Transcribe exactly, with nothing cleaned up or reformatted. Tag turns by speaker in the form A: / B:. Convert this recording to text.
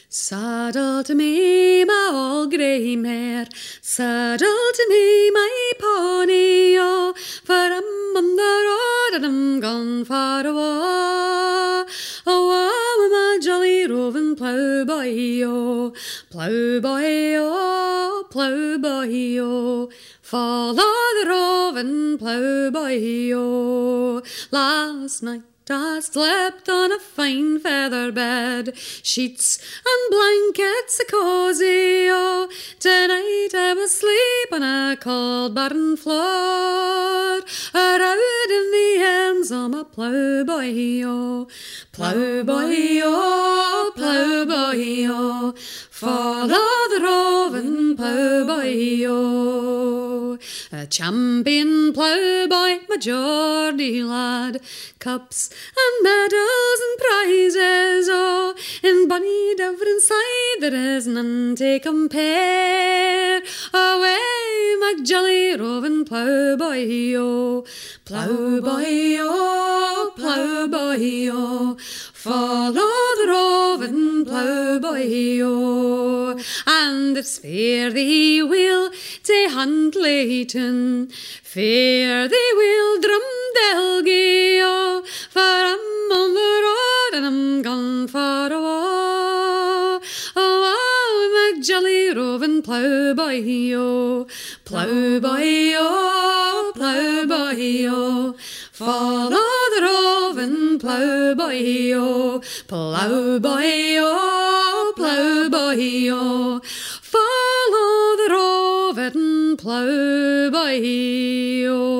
A: Saddle to me, my old grey mare, saddle to me, my pony, oh, for I'm on the road and I'm gone far away. Oh, I'm a jolly roving ploughboy, oh, ploughboy, oh, ploughboy, oh, follow the roving ploughboy, oh. Last night I slept on a fine feather bed, sheets and blankets a cosy, oh. Tonight I was asleep on a cold barn floor, around in the ends of my ploughboy, oh. Ploughboy, oh, ploughboy, oh, follow the roving ploughboy, oh. A champion ploughboy, my Geordie lad, cups and medals and prizes, oh, in bonny Davonside there is none to compare. Away, my jolly roving ploughboy, oh, ploughboy, oh, ploughboy, oh, follow the roving ploughboy, oh. And it's fare thee will to Huntlayton, fare thee will Drumdelgie, oh, for I'm on the road and I'm gone far away. Oh, my jolly roving ploughboy, oh, ploughboy, oh, ploughboy, oh, follow the roving ploughboy, oh, ploughboy, oh, ploughboy, oh, follow the roving ploughboy, oh.